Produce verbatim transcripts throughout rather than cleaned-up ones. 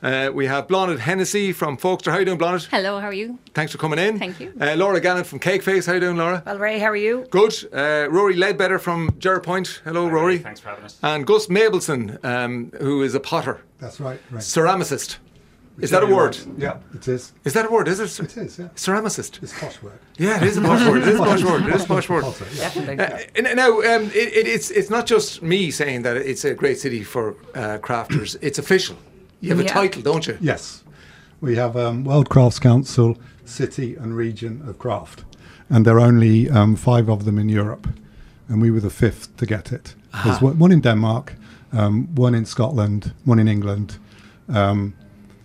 Uh, we have Blonde Hennessy from Folkster. How you doing, Blonde? Hello, how are you? Thanks for coming in. Thank you. Uh, Laura Gannon from Cakeface. How you doing, Laura? Well, Ray, how are you? Good. Uh, Rory Ledbetter from Jerpoint. Hello, Hi, Rory. Ray. Thanks for having us. And Gus Mabelson, um, who is a potter. That's right. right. Ceramicist. Is that a Whichever you word? want. Yeah, it is. Is that a word, is it? It is, yeah. Ceramicist. It's a posh word. Yeah, it is a posh word. It is a posh word. It is a posh word. Potter, yeah. Definitely. Uh, now, um, it, it, it's it's not just me saying that it's a great city for uh, crafters. It's official. You have a Yeah. title, don't you? Yes. We have um, World Crafts Council, City and Region of Craft. And there are only um, five of them in Europe. And we were the fifth to get it. There's one one in Denmark, um, one in Scotland, one in England, um,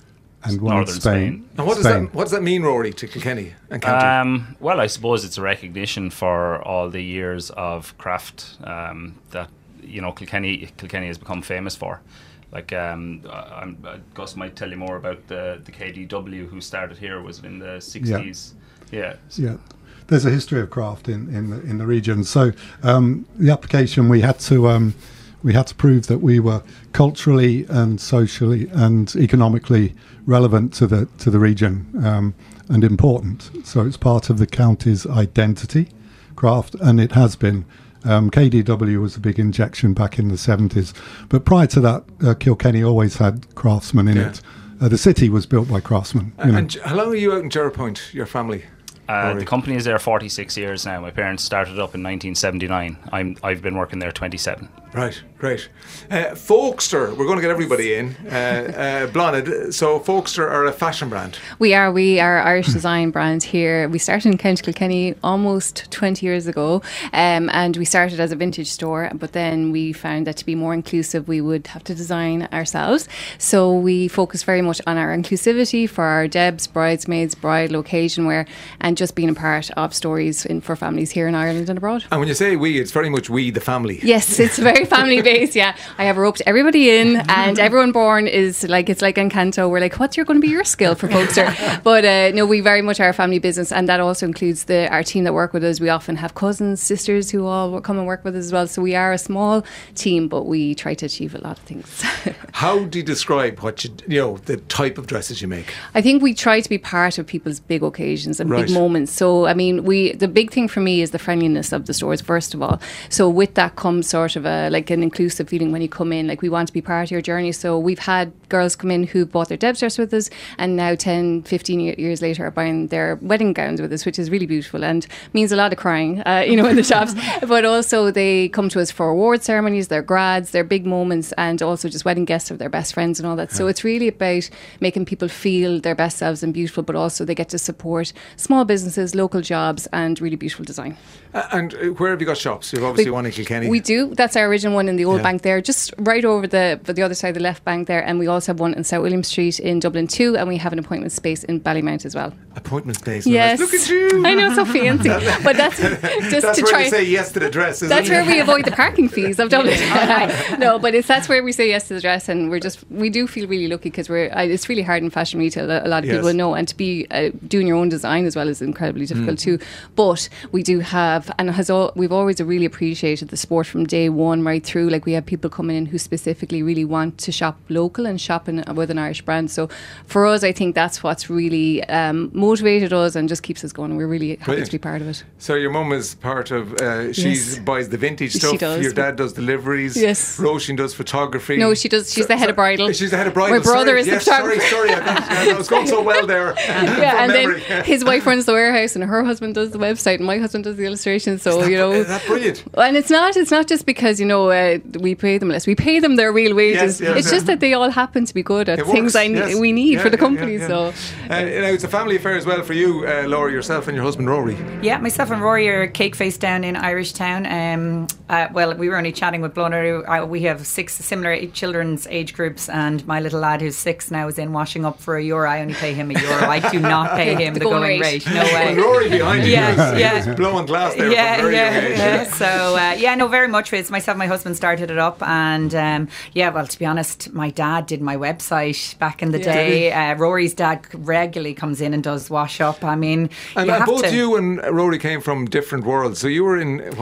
and one Northern in Spain. Spain. And what does Spain. that what does that mean, Rory, to Kilkenny and County? Um, well, I suppose it's a recognition for all the years of craft um, that you know Kilkenny Kilkenny has become famous for. Like um, I- I'm, uh, Gus might tell you more about the the K D W who started here. Was it in the sixties? Yeah. So- Yeah, there's a history of craft in in the, in the region. So um, the application we had to um, we had to prove that we were culturally and socially and economically relevant to the to the region um, and important. So it's part of the county's identity, craft, and it has been. Um, K D W was a big injection back in the seventies, but prior to that, uh, Kilkenny always had craftsmen in Yeah. it. Uh, the city was built by craftsmen. You know. and j- how long are you out in Jerpoint, your family? Uh, Rory? the company is there forty-six years now. My parents started up in nineteen seventy-nine. I'm I've been working there twenty-seven. Right, great. Uh, Folkster, we're going to get everybody in. Uh, uh, Blonde, so Folkster are a fashion brand. We are. We are Irish design brand here. We started in County Kilkenny almost twenty years ago, um, and we started as a vintage store. But then we found that to be more inclusive, we would have to design ourselves. So we focus very much on our inclusivity for our debs, bridesmaids, bridal occasion wear, and just being a part of stories in, for families here in Ireland and abroad. And when you say we, it's very much we, the family. Yes, it's very family based. Yeah, I have roped everybody in, and everyone born is like it's like Encanto. We're like, what's your going to be your skill for Folkster? But uh, no, we very much are a family business, and that also includes the our team that work with us. We often have cousins, sisters who all come and work with us as well. So we are a small team, but we try to achieve a lot of things. How do you describe what you, you know, the type of dresses you make? I think we try to be part of people's big occasions and Right. big moments. So, I mean, we the big thing for me is the friendliness of the stores, first of all. So, with that comes sort of a like an inclusive feeling when you come in. Like, we want to be part of your journey. So, we've had girls come in who bought their Debs dress with us, and now ten, fifteen ye- years later are buying their wedding gowns with us, which is really beautiful and means a lot of crying, uh, you know, in the shops. But also, they come to us for award ceremonies, their grads, their big moments, and also just wedding guests of their best friends and all that. So, it's really about making people feel their best selves and beautiful, but also they get to support small businesses, local jobs, and really beautiful design. Uh, and uh, where have you got shops? You've obviously We- one in Kilkenny. We do. That's our original one in the old Yeah. bank there, just right over the the other side of the left bank there. And we also have one in South William Street in Dublin too, and we have an appointment space in Ballymount as well. Appointment space. Yes. Look at you. I know, so fancy. But that's just That's to where try. you say yes to the dress, isn't That's it? where we avoid the parking fees of Dublin. No, but it's that's where we say yes to the dress, and we're just we do feel really lucky because we're. Uh, it's really hard in fashion retail. A a lot of Yes. people know, and to be uh, doing your own design as well is incredibly difficult too. But we do have, and has all, we've always really appreciated the sport from day one right through. Like we have people coming in who specifically really want to shop local and shop in, with an Irish brand. So for us, I think that's what's really um, motivated us and just keeps us going. We're really happy Brilliant. to be part of it. So your mum is part of. Uh, she Yes. buys the vintage She stuff. does. Your dad does deliveries. Yes. Roisin does photography. No, she does. She's So- the head so- of bridal. She's the head of bridal. My brother sorry. is the yes, sorry, photographer. sorry. I, got, I was going so well there. Yeah, From and memory. then his wife runs the warehouse, and her husband does the website, and my husband does the illustrations. So Is you that- know, is that brilliant? And it's not. It's not just because you know uh, we pay them less. We pay them their real wages. Yes, yes, it's yes. just that they all happen to be good at It things works, I ne- yes. we need Yeah, for the yeah, company. yeah, yeah. So Uh, you know, it's a family affair as well for you, uh, Laura, yourself and your husband Rory. Yeah, myself and Rory are cake face down in Irish Town. Um, uh, well, we were only chatting with Blonner. Uh, we have six similar a- children's age groups, and my little lad who's six now is in washing up for a euro. I only pay him a euro. I do not pay him the, The going going rate. rate. No way. Well, Rory behind you. Yes, is- yeah. is blowing glass there. Yeah, from very yeah, young age. yeah. So uh, yeah, no, very much. It's myself, and my husband started it up, and um, yeah. Well, to be honest, my dad did my website back in the Yeah. day. Uh, Rory's dad regularly comes in and does wash up. I mean, And you uh, have both to. you and Rory came from different worlds. So you were in what?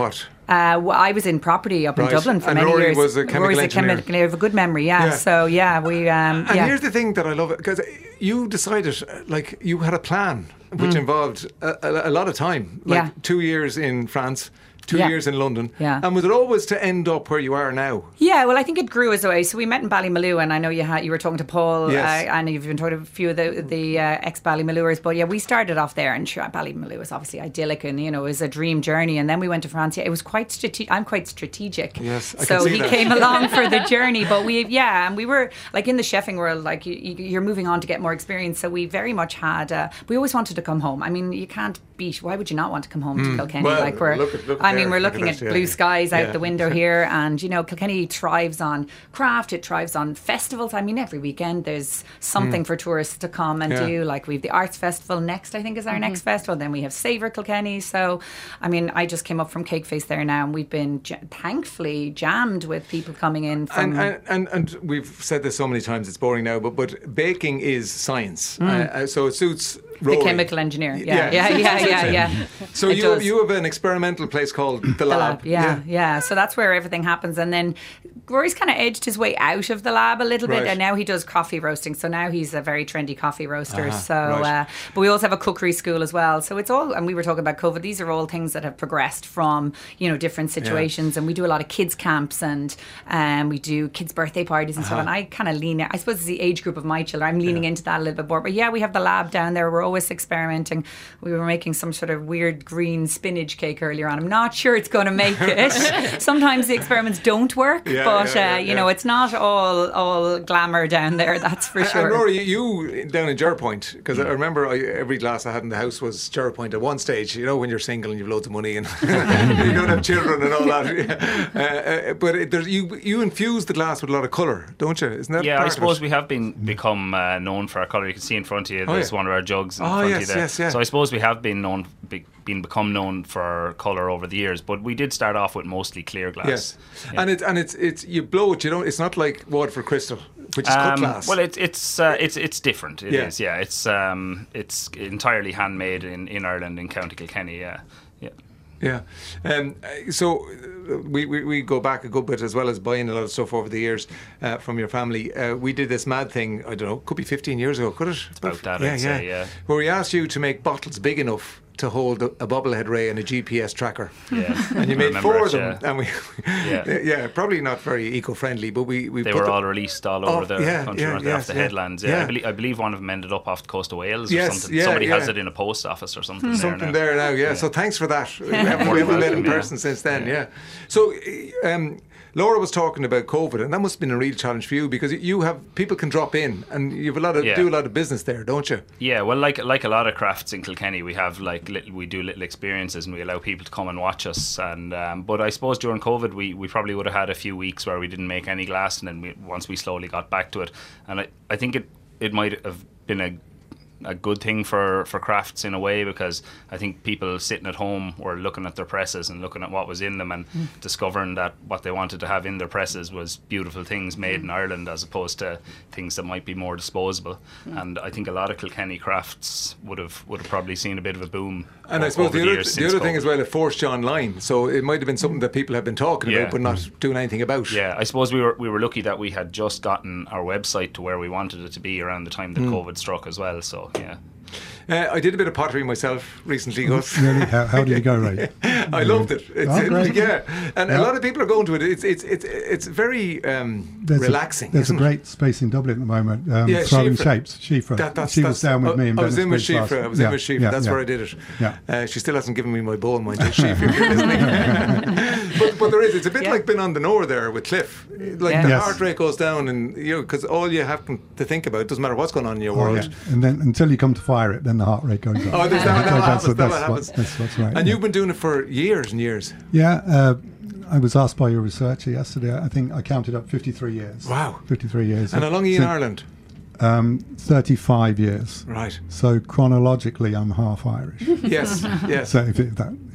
Uh, well, I was in property up Right. in Dublin for And many Rory years. was a chemical Rory's engineer. a chemical. I have a good memory. Yeah. Yeah. So yeah, we. Um, And yeah. here's the thing that I love it, because you decided, uh, like, you had a plan which involved a, a, a lot of time, like Yeah. two years in France, two Yeah. years in London. Yeah. And was it always to end up where you are now? Yeah, well, I think it grew as a way. So we met in Ballymaloo, and I know you had you were talking to Paul, Yes. uh, and you've been talking to a few of the the uh, ex Ballymalooers. But yeah, we started off there, and sure, Ballymaloo was obviously idyllic, and you know, it was a dream journey. And then we went to France. Yeah, it was quite strategic. I'm quite strategic. Yes, I so can see he that. came along for the journey. But we, yeah, and we were like in the chefing world, like you, you, you're moving on to get more experience. So we very much had. Uh, we always wanted to come home. I mean, you can't beat. Why would you not want to come home to Kilkenny? Well, like we're. look at- look I there, mean, we're look at looking that, at yeah. blue skies out Yeah. the window here, and you know, Kilkenny thrives on craft. It thrives on festivals. I mean, every weekend there's something for tourists to come and Yeah. do. Like we've the Arts Festival next, I think, is our next festival. Then we have Savour Kilkenny. So, I mean, I just came up from Cake Face there now, and we've been j- thankfully jammed with people coming in from. And, and, and, and we've said this so many times, it's boring now, but, but baking is science. Uh, uh, so it suits the Rory. chemical engineer. Yeah. Yeah, yeah, yeah, yeah, yeah. So It you, does. you have an experimental place called The The Lab. lab, yeah, yeah, So that's where everything happens. And then Rory's kind of edged his way out of the lab a little bit, Right. and now he does coffee roasting. So now he's a very trendy coffee roaster. Uh-huh, so, right. uh, but we also have a cookery school as well. So it's all, and we were talking about COVID. These are all things that have progressed from you know different situations. And we do a lot of kids camps, and um, we do kids' birthday parties and Uh-huh. stuff. And I kind of lean, I suppose, it's the age group of my children. I'm leaning into that a little bit more. But yeah, we have the lab down there. We're always experimenting. We were making some sort of weird green spinach cake earlier on. I'm not sure it's going to make it. Sometimes the experiments don't work, Yeah, but yeah, yeah, uh, you yeah. know, it's not all all glamour down there. That's for And- sure. And Rory, you down in Jerpoint, because I remember I, every glass I had in the house was Jerpoint at one stage, you know, when you're single and you've loads of money and you don't have children and all that. Uh, uh, but it, there's, you you infuse the glass with a lot of colour, don't you? Isn't that Yeah, part I of suppose it? we have been become uh, known for our colour. You can see in front of you, Oh, there's yeah. one of our jugs in Oh, front yes, of you there. yes, yeah. So I suppose we have been known, be, been become known for our colour over the years. But we did start off with mostly clear glass. Yes, Yeah. and it's and it's it's you blow it. You don't. It's not like Waterford Crystal, which is cut Um, glass. well, it's it's uh, it's it's different. It is, Yeah. yeah. It's um, it's entirely handmade in, in Ireland in County Kilkenny. Yeah, yeah. Yeah. Um, uh, so uh, we, we, we go back a good bit, as well as buying a lot of stuff over the years uh, from your family. Uh, we did this mad thing, I don't know, could be fifteen years ago, could it? It's about that, I'd say, yeah. Where we asked you to make bottles big enough to hold a, a bobblehead ray and a G P S tracker. Yeah. And you I made remember four it, of them. yeah. And we, Yeah. yeah, probably not very eco-friendly, but we, we They put were them- all released all over Oh, the yeah, country, yeah, weren't they, yes, off the yeah. headlands. Yeah, Yeah. I, believe, I believe one of them ended up off the coast of Wales or Yes, something. yeah, Somebody has yeah. it in a post office or something. there something now. there now, yeah. So thanks for that. We haven't, we haven't met in welcome, yeah. person since then, yeah. So um, Laura was talking about COVID, and that must have been a real challenge for you, because you have people can drop in, and you have a lot of Yeah. do a lot of business there, don't you? Yeah, well, like like a lot of crafts in Kilkenny, we have like little, we do little experiences, and we allow people to come and watch us. And um, but I suppose during COVID, we, we probably would have had a few weeks where we didn't make any glass, and then we, once we slowly got back to it, and I, I think it it might have been a a good thing for, for crafts in a way, because I think people sitting at home were looking at their presses and looking at what was in them, and mm. discovering that what they wanted to have in their presses was beautiful things made in Ireland, as opposed to things that might be more disposable. Mm. And I think a lot of Kilkenny crafts would have would have probably seen a bit of a boom. And o- I suppose over the the other, years the since other thing COVID. as well, it forced you online, so it might have been something that people have been talking Yeah. about but not doing anything about. Yeah, I suppose we were we were lucky that we had just gotten our website to where we wanted it to be around the time that Mm. COVID struck as well. So yeah. Uh, I did a bit of pottery myself recently, Gus. Really? How, how did you go, Ray? I loved it. It's, Oh, it- great. yeah, and Yeah. a lot of people are going to it. It's it's it's it's very um, There's relaxing. A, there's a isn't it? great space in Dublin at the moment. Um, Yeah, Throwing Shifra. Shapes. Shifra. That, that's, she was that's- down with I, me in I was in with Venice Bridge last- Shifra. I was yeah, in with Shifra. yeah, That's yeah. where I did it. Yeah. Uh, she still hasn't given me my bowl, mind you. Shifra, if you're listening. but, but there is. It's a bit Yeah. like being on the Nore there with Cliff. Like Yeah. the Yes. heart rate goes down, and you know, because all you have to think about, doesn't matter what's going on in your Oh, world. yeah. And then until you come to fire it, then the heart rate goes up. Oh, there's that, that So happens. That that's, happens. What, that's what's right. And yeah. you've been doing it for years and years. Yeah, uh, I was asked by your researcher yesterday. I think I counted up fifty-three years. Wow. fifty-three years. And how long are you in So, Ireland? Um, thirty-five years. Right. So chronologically, I'm half Irish. Yes. Yes. So if, it, that, if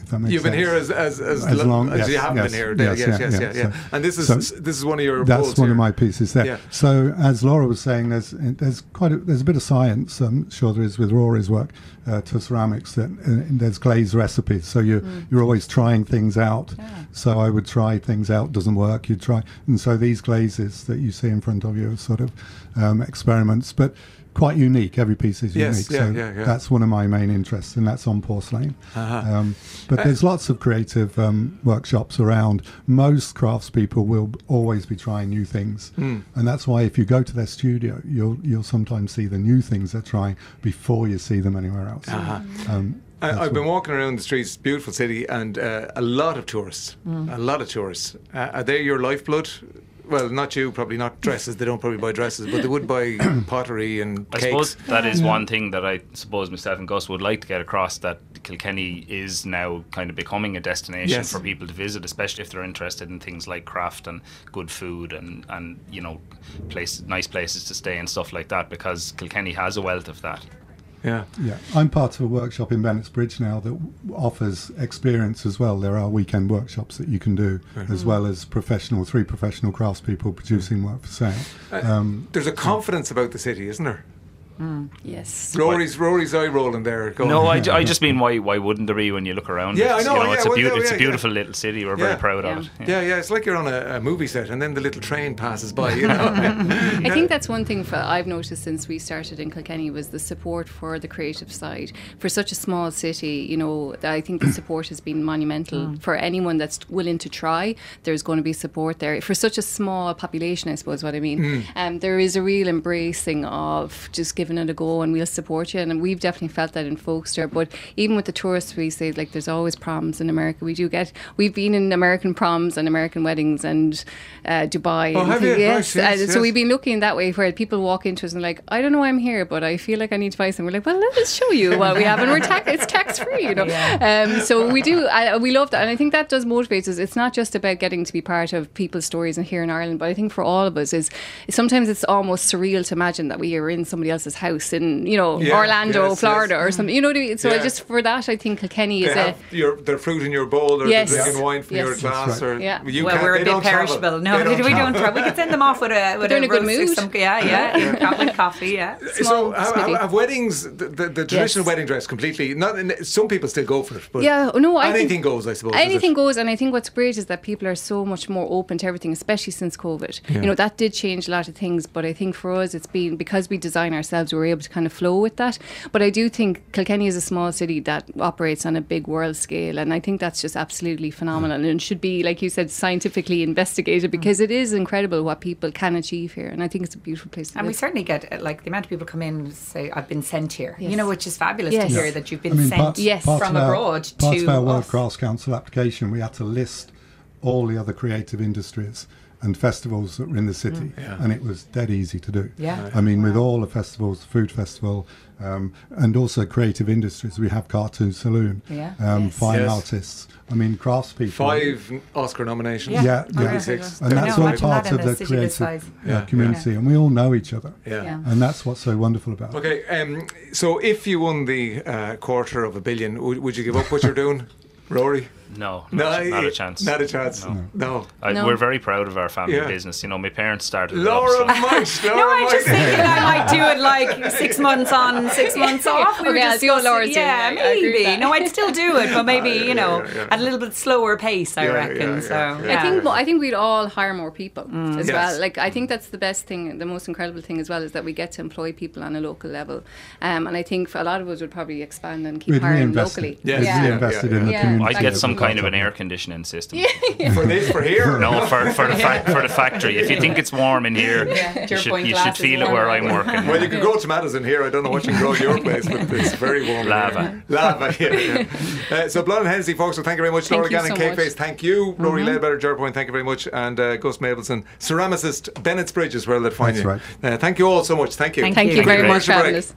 if that makes You've been sense. here as as as, As lo- long- as yes, you have yes, been here. yes, Yes, yes, yeah, yes, yeah. yeah. yeah. So- And this is so this is one of your That's poles one here. of my pieces there. Yeah. So as Laura was saying, there's there's quite a, there's a bit of science. I'm sure there is with Rory's work uh, to ceramics. That uh, there's glaze recipes. So you Mm. you're always trying things out. So I would try things out. Doesn't work. You try, and so these glazes that you see in front of you are sort of um, experiments, but quite unique. Every piece is Yes, unique. yeah, so yeah, yeah. that's one of my main interests, and that's on porcelain. Uh-huh. Um, but there's lots of creative um, workshops around. Most craftspeople will b- always be trying new things, Mm. and that's why if you go to their studio, you'll you'll sometimes see the new things they're trying before you see them anywhere else. Uh-huh. Um, I, that's I've been what- walking around the streets, beautiful city, and uh, a lot of tourists. A lot of tourists. Uh, are they your lifeblood? Well, not you, probably not dresses. They don't probably buy dresses, but they would buy pottery and I cakes. suppose that is one thing that I suppose myself and Gus would like to get across, that Kilkenny is now kind of becoming a destination Yes. for people to visit, especially if they're interested in things like craft and good food and, and you know, place, nice places to stay and stuff like that, because Kilkenny has a wealth of that. Yeah. Yeah, I'm part of a workshop in Bennett's Bridge now that w- offers experience as well. There are weekend workshops that you can do, as well as professional, three professional craftspeople producing work for sale. Um, There's a confidence about the city, isn't there? Yes. Rory's Rory's eye rolling there. Going, No, I, ju- I just mean why why wouldn't there be when you look around? Yeah, it's, I know, You know, yeah, it's a well, beau- no, it's yeah, a beautiful little city. We're Yeah. very proud of Yeah. it. Yeah, yeah, it's like you're on a, a movie set, and then the little train passes by. You know. I think that's one thing for, I've noticed since we started in Kilkenny was the support for the creative side. For such a small city, you know, I think the support has been monumental. For anyone that's willing to try, there's going to be support there. For such a small population, I suppose what I mean. Um, there is a real embracing of just giving it a go and we'll support you. And we've definitely felt that in Folkestone. But even with the tourists, we say, like, there's always proms in America. We do get, we've been in American proms and American weddings and uh, Dubai. Oh, and have you? Yes. Right, yes, Uh, yes. So we've been looking that way where people walk into us and like, I don't know why I'm here, but I feel like I need to buy something. We're like, well, let us show you what we have, and we're ta- it's tax free, you know. Um, so we do, I, we love that, and I think that does motivate us. It's not just about getting to be part of people's stories and here in Ireland, but I think for all of us is sometimes it's almost surreal to imagine that we are in somebody else's house in, you know, Yeah, Orlando, yes, Florida, yes. or something. You know what I mean? So Yeah. I just for that, I think Kilkenny They is a. have your, their fruit in your bowl, or Yes. they're drinking wine from Yes. your That's glass, right. or Yeah. you well, can't, we're a they bit don't travel. perishable. No, They we don't don't, travel. travel. We could send them off with a with They're in a a good roast or mood. some, yeah, yeah, yeah, with coffee, yeah. So Small, have, smithy. have, have weddings, the, the, the traditional wedding dress completely, not in, some people still go for it, but Yeah, no, I anything think goes, I suppose. is it? anything goes, and I think what's great is that people are so much more open to everything, especially since COVID. Yeah. You know, that did change a lot of things, but I think for us it's been, because we design ourselves, we were able to kind of flow with that. But I do think Kilkenny is a small city that operates on a big world scale, and I think that's just absolutely phenomenal and should be, like you said, scientifically investigated, because it is incredible what people can achieve here, and I think it's a beautiful place to And we live. certainly get, uh, like, the amount of people come in and say, I've been sent here. Yes. You know, which is fabulous Yes. to hear Yes. that you've been I mean, sent part, Yes. part from of our- abroad part to of our World us. Crafts Council application, we had to list all the other creative industries and festivals that were in the city, and it was dead easy to do. Yeah. I mean, with all the festivals, the food festival, um, and also creative industries, we have Cartoon Saloon, Yeah. um, Yes. fine Yes. artists. I mean, craftspeople. Five Oscar nominations. Yeah. Yeah, Oh, yeah. Six. And that's No, all imagine part that in of a the city creative this size. uh, Yeah. community, and we all know each other. Yeah. Yeah. And that's what's so wonderful about it. Okay, um, so if you won the uh, quarter of a billion, would, would you give up what you're doing, Rory? No, not, not a chance. Not a chance. No. No. I, No. We're very proud of our family Yeah. business. You know, my parents started it Laura up, so- might. Laura No, I'm might. just thinking I might do it like six months on, six months off. We were Okay, I'll see what discussing- Laura's doing. Yeah, I- I agree with maybe. that. No, I'd still do it, but maybe, yeah, you know, yeah, yeah. at a little bit slower pace, I Yeah, reckon. yeah, so, yeah, yeah. I think Yeah. I think we'd all hire more people as Yes. well. Like, I think that's the best thing, the most incredible thing as well, is that we get to employ people on a local level. Um, and I think for a lot of us would probably expand and keep We'd hiring reinvest locally. it. Yes. We'd Yeah. reinvested Yeah, in the yeah. community. I'd get some Exactly. kind of an air conditioning system. For this, for here? No, for, for the fac- for the factory. If you think it's warm in here, Yeah, you your should, point you glass should is feel it warm, where right? I'm working. Well, you can grow tomatoes in here. I don't know what you can grow in your place, but it's very warm. in Lava. here. Lava, yeah. yeah. Uh, so, Blunt and Hennessy, folks, so thank you very much. Thank Laura you Gannon, so Cake much. Face, thank you. Rory Ledbetter, Jerpoint, thank you very much. And uh, Gus Mabelson, ceramicist, Bennett's Bridge is where they'll find That's you. right. Uh, thank you all so much. Thank you. Thank Thank you. you very Thank you. much for having Break. us.